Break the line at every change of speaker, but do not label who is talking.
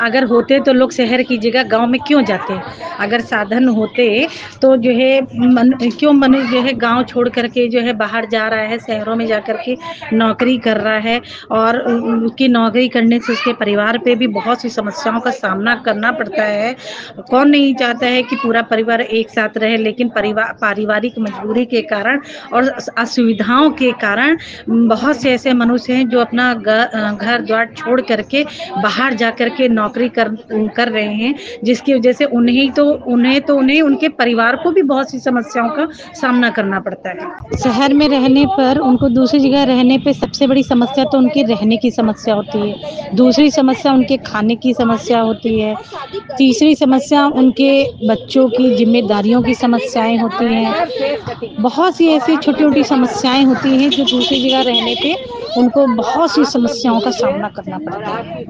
अगर होते तो लोग शहर की जगह गाँव में क्यों जाते? अगर साधन होते तो जो है क्यों मनुष्य जो है गाँव छोड़ कर के जो है बाहर जा रहा है, शहरों में जाकर के नौकरी कर रहा है और उसकी नौकरी करने से उसके परिवार पे भी बहुत सी समस्याओं का सामना करना पड़ता है। कौन नहीं चाहता है कि पूरा परिवार एक साथ रहे, लेकिन पारिवारिक मजबूरी के कारण और असुविधाओं के कारण बहुत से ऐसे मनुष्य हैं जो अपना घर द्वार छोड़ करके बाहर जा कर के नौकरी कर रहे हैं, जिसकी वजह से उन्हें उनके परिवार को भी बहुत सी समस्याओं का सामना करना पड़ता है। शहर में रहने पर उनको दूसरी जगह रहने पे सबसे बड़ी समस्या तो उनकी रहने की समस्या होती है। दूसरी समस्या उनके खाने की समस्या होती है। तीसरी समस्या उनके बच्चों की ज़िम्मेदारियों की समस्याएँ होती हैं। बहुत सी ऐसी छोटी-छोटी समस्याएँ होती हैं जो दूसरी जगह रहने पे उनको बहुत सी समस्याओं का सामना करना पड़ता है।